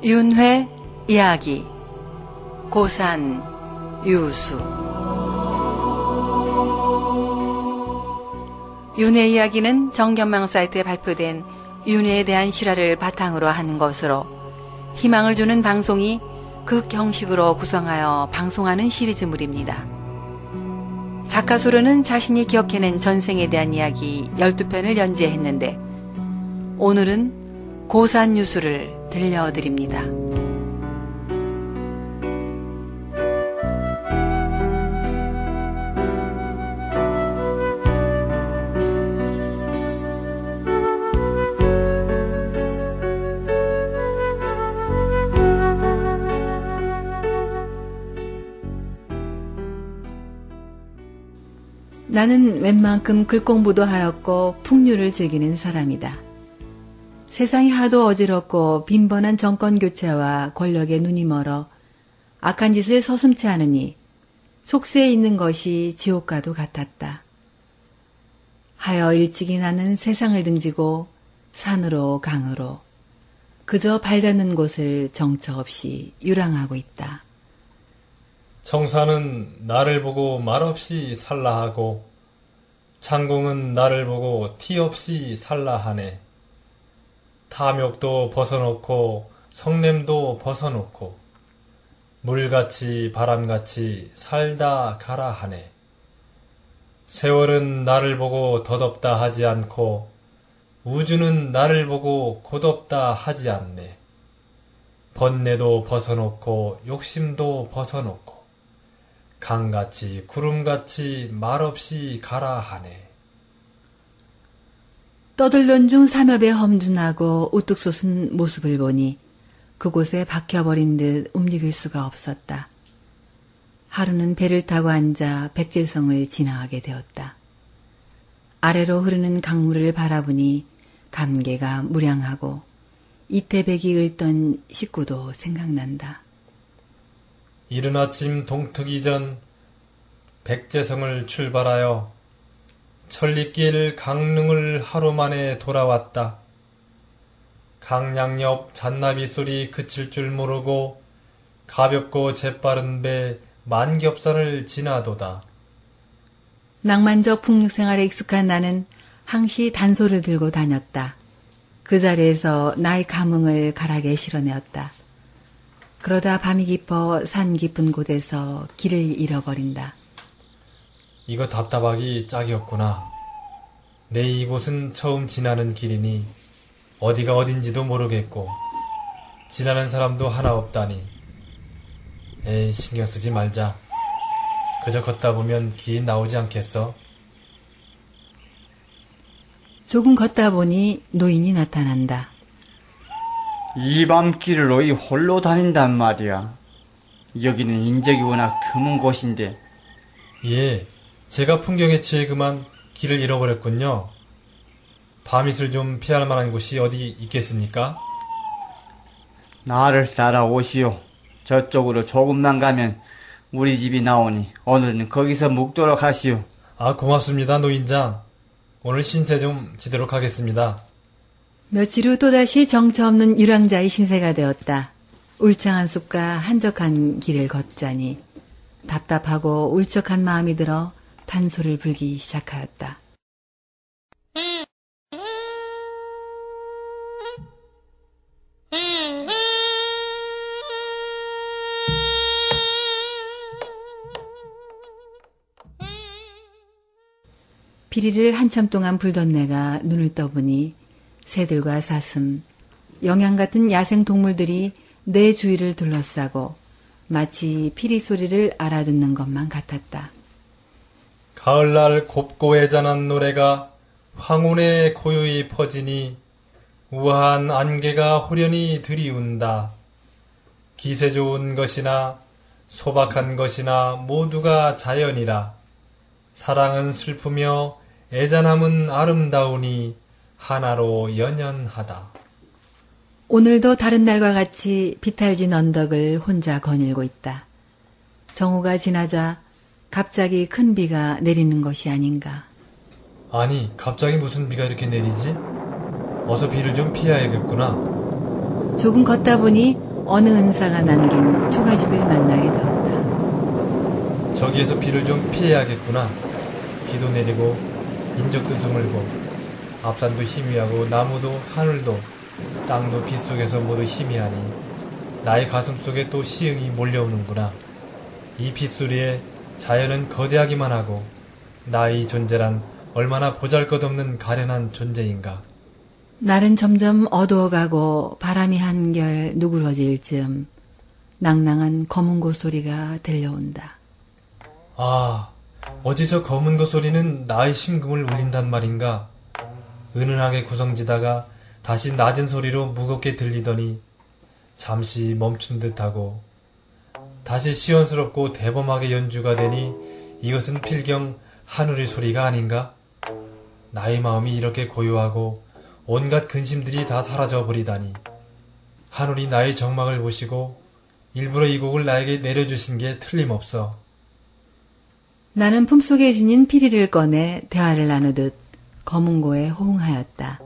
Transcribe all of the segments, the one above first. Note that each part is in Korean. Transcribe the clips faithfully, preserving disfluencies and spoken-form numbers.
윤회 이야기 고산 유수. 윤회 이야기는 정견망 사이트에 발표된 윤회에 대한 실화를 바탕으로 한 것으로 희망을 주는 방송이 극형식으로 구성하여 방송하는 시리즈물입니다. 작가 소련은 자신이 기억해낸 전생에 대한 이야기 열두 편을 연재했는데 오늘은 고산 유수를 들려드립니다. 나는 웬만큼 글 공부도 하였고 풍류를 즐기는 사람이다. 세상이 하도 어지럽고 빈번한 정권 교체와 권력에 눈이 멀어 악한 짓을 서슴지 않으니 속세에 있는 것이 지옥과도 같았다. 하여 일찍이 나는 세상을 등지고 산으로 강으로 그저 발 닿는 곳을 정처 없이 유랑하고 있다. 청사는 나를 보고 말없이 살라하고 창공은 나를 보고 티없이 살라하네. 탐욕도 벗어놓고 성냄도 벗어놓고 물같이 바람같이 살다 가라 하네. 세월은 나를 보고 덧없다 하지 않고 우주는 나를 보고 곧없다 하지 않네. 번뇌도 벗어놓고 욕심도 벗어놓고 강같이 구름같이 말없이 가라 하네. 떠들던 중 삼엽에 험준하고 우뚝 솟은 모습을 보니 그곳에 박혀버린 듯 움직일 수가 없었다. 하루는 배를 타고 앉아 백제성을 지나가게 되었다. 아래로 흐르는 강물을 바라보니 감개가 무량하고 이태백이 읊던 식구도 생각난다. 이른 아침 동트기 전 백제성을 출발하여 천리길 강릉을 하루 만에 돌아왔다. 강양 옆 잔나비 소리 그칠 줄 모르고 가볍고 재빠른 배 만겹산을 지나도다. 낭만적 풍류생활에 익숙한 나는 항시 단소를 들고 다녔다. 그 자리에서 나의 감흥을 가락에 실어내었다. 그러다 밤이 깊어 산 깊은 곳에서 길을 잃어버린다. 이거 답답하기 짝이었구나. 내 이곳은 처음 지나는 길이니 어디가 어딘지도 모르겠고 지나는 사람도 하나 없다니. 에이, 신경 쓰지 말자. 그저 걷다 보면 길 나오지 않겠어? 조금 걷다 보니 노인이 나타난다. 이 밤길을 너희 홀로 다닌단 말이야. 여기는 인적이 워낙 드문 곳인데. 예, 제가 풍경에 취해 그만 길을 잃어버렸군요. 밤이슬 좀 피할 만한 곳이 어디 있겠습니까? 나를 따라오시오. 저쪽으로 조금만 가면 우리 집이 나오니 오늘은 거기서 묵도록 하시오. 아, 고맙습니다, 노인장. 오늘 신세 좀 지도록 하겠습니다. 며칠 후 또다시 정처 없는 유랑자의 신세가 되었다. 울창한 숲과 한적한 길을 걷자니 답답하고 울적한 마음이 들어 단소를 불기 시작하였다. 비리를 한참 동안 불던 내가 눈을 떠보니 새들과 사슴, 영양 같은 야생 동물들이 내 주위를 둘러싸고 마치 피리 소리를 알아듣는 것만 같았다. 가을날 곱고 애잔한 노래가 황혼에 고요히 퍼지니 우아한 안개가 호련히 들이운다. 기세 좋은 것이나 소박한 것이나 모두가 자연이라. 사랑은 슬프며 애잔함은 아름다우니 하나로 연연하다. 오늘도 다른 날과 같이 비탈진 언덕을 혼자 거닐고 있다. 정오가 지나자 갑자기 큰 비가 내리는 것이 아닌가. 아니, 갑자기 무슨 비가 이렇게 내리지? 어서 비를 좀 피해야겠구나. 조금 걷다 보니 어느 은사가 남긴 초가집을 만나게 되었다. 저기에서 비를 좀 피해야겠구나. 비도 내리고 인적도 드물고 앞산도 희미하고 나무도 하늘도 땅도 빗속에서 모두 희미하니 나의 가슴속에 또 시흥이 몰려오는구나. 이 빗소리에 자연은 거대하기만 하고 나의 존재란 얼마나 보잘것없는 가련한 존재인가. 날은 점점 어두워가고 바람이 한결 누그러질 즈음 낭낭한 검은 고 소리가 들려온다. 아, 어제 저 검은 고 소리는 나의 심금을 울린단 말인가. 은은하게 구성지다가 다시 낮은 소리로 무겁게 들리더니 잠시 멈춘 듯하고 다시 시원스럽고 대범하게 연주가 되니 이것은 필경 하늘의 소리가 아닌가? 나의 마음이 이렇게 고요하고 온갖 근심들이 다 사라져 버리다니 하늘이 나의 정막을 보시고 일부러 이 곡을 나에게 내려주신 게 틀림없어. 나는 품속에 지닌 피리를 꺼내 대화를 나누듯 검은고에 호응하였다.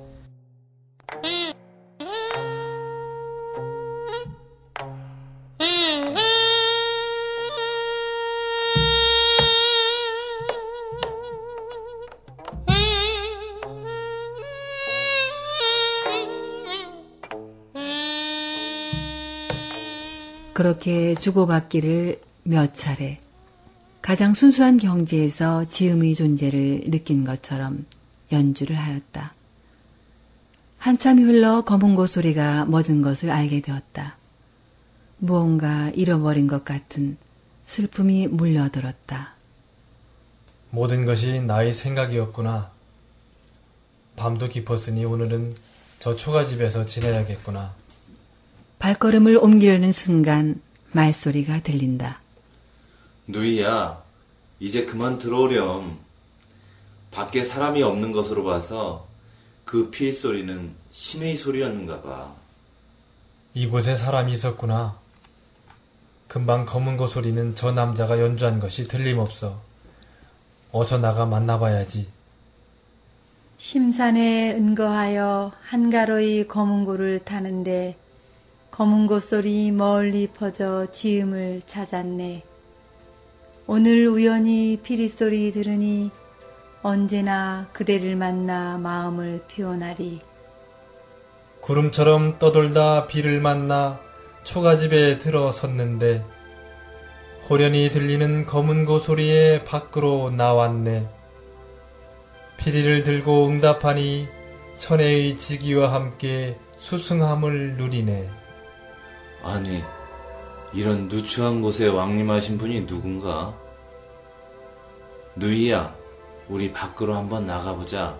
그렇게 주고받기를 몇 차례 가장 순수한 경지에서 지음의 존재를 느낀 것처럼 연주를 하였다. 한참이 흘러 검은고 소리가 멎은 것을 알게 되었다. 무언가 잃어버린 것 같은 슬픔이 몰려들었다. 모든 것이 나의 생각이었구나. 밤도 깊었으니 오늘은 저 초가집에서 지내야겠구나. 발걸음을 옮기려는 순간 말소리가 들린다. 누이야, 이제 그만 들어오렴. 밖에 사람이 없는 것으로 봐서 그 피리 소리는 신의 소리였는가 봐. 이곳에 사람이 있었구나. 금방 검은 고 소리는 저 남자가 연주한 것이 틀림없어. 어서 나가 만나봐야지. 심산에 은거하여 한가로이 검은고를 타는데 검은고 소리 멀리 퍼져 지음을 찾았네. 오늘 우연히 피리 소리 들으니 언제나 그대를 만나 마음을 표현하리. 구름처럼 떠돌다 비를 만나 초가집에 들어섰는데 호련히 들리는 검은 고 소리에 밖으로 나왔네. 피리를 들고 응답하니 천혜의 지기와 함께 수승함을 누리네. 아니, 이런 누추한 곳에 왕림하신 분이 누군가? 누이야, 우리 밖으로 한번 나가보자.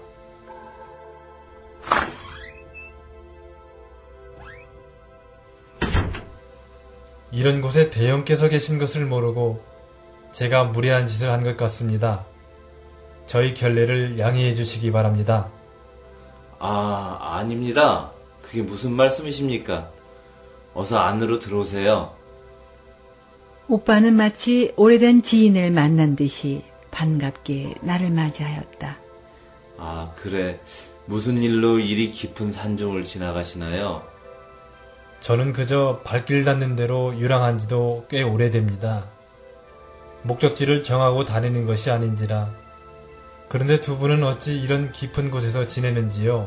이런 곳에 대형께서 계신 것을 모르고 제가 무례한 짓을 한 것 같습니다. 저희 결례를 양해해 주시기 바랍니다. 아, 아닙니다. 그게 무슨 말씀이십니까? 어서 안으로 들어오세요. 오빠는 마치 오래된 지인을 만난 듯이 반갑게 나를 맞이하였다. 아, 그래. 무슨 일로 이리 깊은 산중을 지나가시나요? 저는 그저 발길 닿는 대로 유랑한 지도 꽤 오래됩니다. 목적지를 정하고 다니는 것이 아닌지라. 그런데 두 분은 어찌 이런 깊은 곳에서 지내는지요?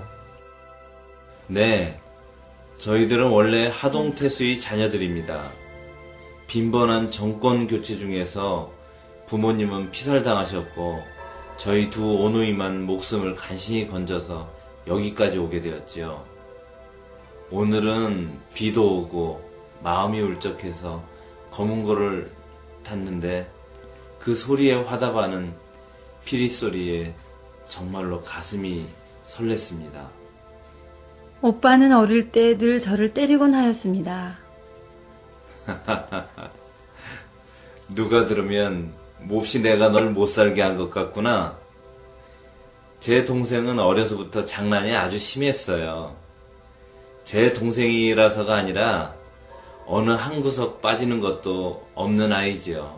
네, 저희들은 원래 하동태수의 자녀들입니다. 빈번한 정권 교체 중에서 부모님은 피살당하셨고 저희 두 오누이만 목숨을 간신히 건져서 여기까지 오게 되었지요. 오늘은 비도 오고 마음이 울적해서 검은고를 탔는데 그 소리에 화답하는 피리 소리에 정말로 가슴이 설렜습니다. 오빠는 어릴 때 늘 저를 때리곤 하였습니다. 누가 들으면 몹시 내가 널 못살게 한 것 같구나. 제 동생은 어려서부터 장난이 아주 심했어요. 제 동생이라서가 아니라 어느 한 구석 빠지는 것도 없는 아이지요.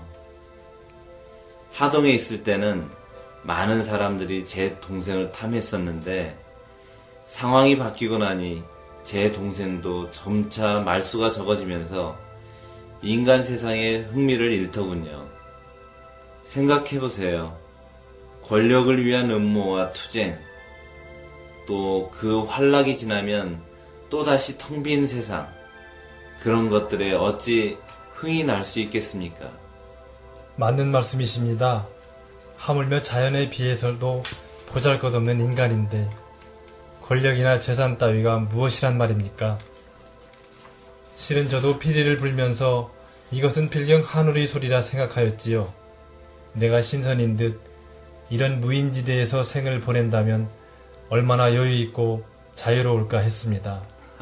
하동에 있을 때는 많은 사람들이 제 동생을 탐했었는데 상황이 바뀌고 나니 제 동생도 점차 말수가 적어지면서 인간 세상에 흥미를 잃더군요. 생각해보세요. 권력을 위한 음모와 투쟁, 또 그 활락이 지나면 또다시 텅 빈 세상, 그런 것들에 어찌 흥이 날 수 있겠습니까? 맞는 말씀이십니다. 하물며 자연에 비해서도 보잘것없는 인간인데 권력이나 재산 따위가 무엇이란 말입니까? 실은 저도 피리를 불면서 이것은 필경 하늘의 소리라 생각하였지요. 내가 신선인 듯 이런 무인지대에서 생을 보낸다면 얼마나 여유있고 자유로울까 했습니다.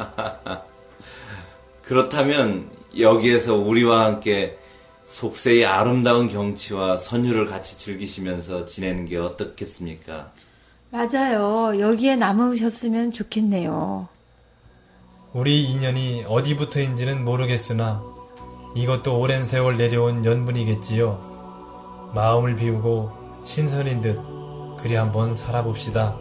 그렇다면 여기에서 우리와 함께 속세의 아름다운 경치와 선율을 같이 즐기시면서 지내는 게 어떻겠습니까? 맞아요. 여기에 남으셨으면 좋겠네요. 우리 인연이 어디부터인지는 모르겠으나 이것도 오랜 세월 내려온 연분이겠지요. 마음을 비우고 신선인 듯 그리 한번 살아봅시다.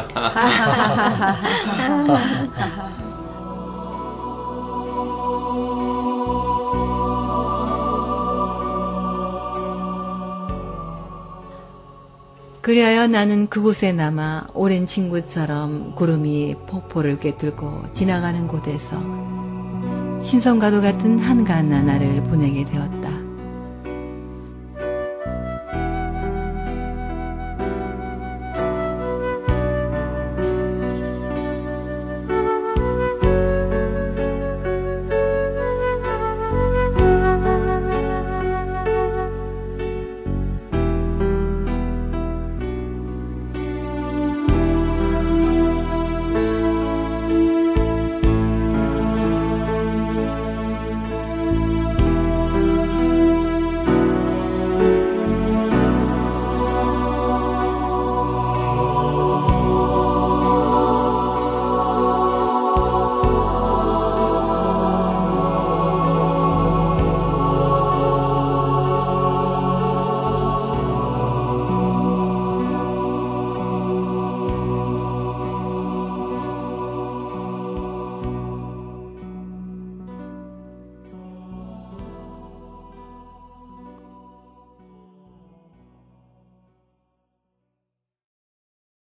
그리하여 나는 그곳에 남아 오랜 친구처럼 구름이 폭포를 꿰뚫고 지나가는 곳에서 신선과도 같은 한가한 나날을 보내게 되었다.